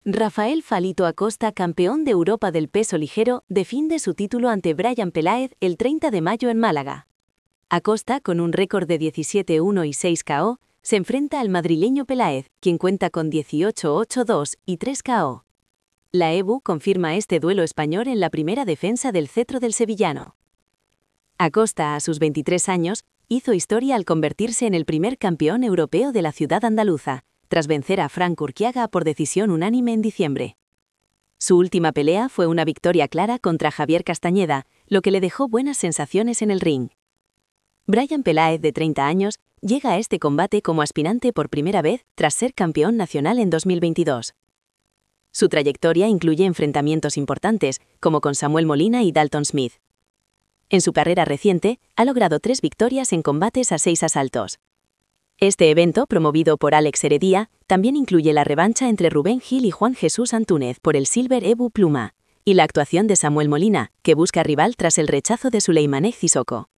Rafael Falito Acosta, campeón de Europa del peso ligero, defiende su título ante Brian Peláez el 30 de mayo en Málaga. Acosta, con un récord de 17-1 y 6 KO, se enfrenta al madrileño Peláez, quien cuenta con 18-8-2 y 3 KO. La EBU confirma este duelo español en la primera defensa del cetro del sevillano. Acosta, a sus 23 años, hizo historia al convertirse en el primer campeón europeo de la ciudad andaluza, tras vencer a Frank Urquiaga por decisión unánime en diciembre. Su última pelea fue una victoria clara contra Javier Castañeda, lo que le dejó buenas sensaciones en el ring. Brian Peláez, de 30 años, llega a este combate como aspirante por primera vez tras ser campeón nacional en 2022. Su trayectoria incluye enfrentamientos importantes, como con Samuel Molina y Dalton Smith. En su carrera reciente, ha logrado 3 victorias en combates a 6 asaltos. Este evento, promovido por Alex Heredia, también incluye la revancha entre Rubén Gil y Juan Jesús Antúnez por el Silver EBU Pluma, y la actuación de Samuel Molina, que busca rival tras el rechazo de Suleymaneh Cissokho.